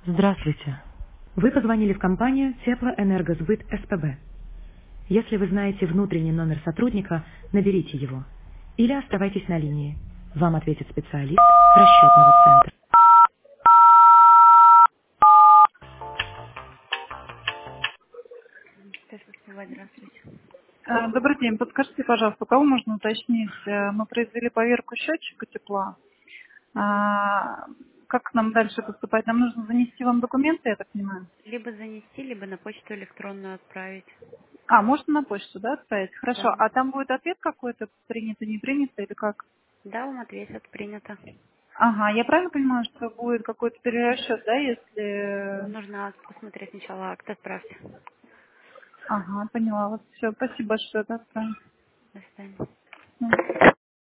Здравствуйте. Вы позвонили в компанию Теплоэнергосбыт СПБ. Если вы знаете внутренний номер сотрудника, наберите его. Или оставайтесь на линии. Вам ответит специалист расчетного центра. Здравствуйте. Добрый день. Подскажите, пожалуйста, у кого можно уточнить? Мы произвели поверку счетчика тепла. Как нам дальше поступать? Нам нужно занести вам документы, я так понимаю? Либо занести, либо на почту электронную отправить. Можно на почту, да, отправить? Хорошо. Да. А там будет ответ какой-то, принято, не принято или как? Да, вам ответят, принято. Ага, я правильно понимаю, что будет какой-то перерасчет, да, если... Нужно посмотреть сначала акт, отправьте. Ага, поняла вас. Все, спасибо большое, да, отправим. До свидания. Мгм.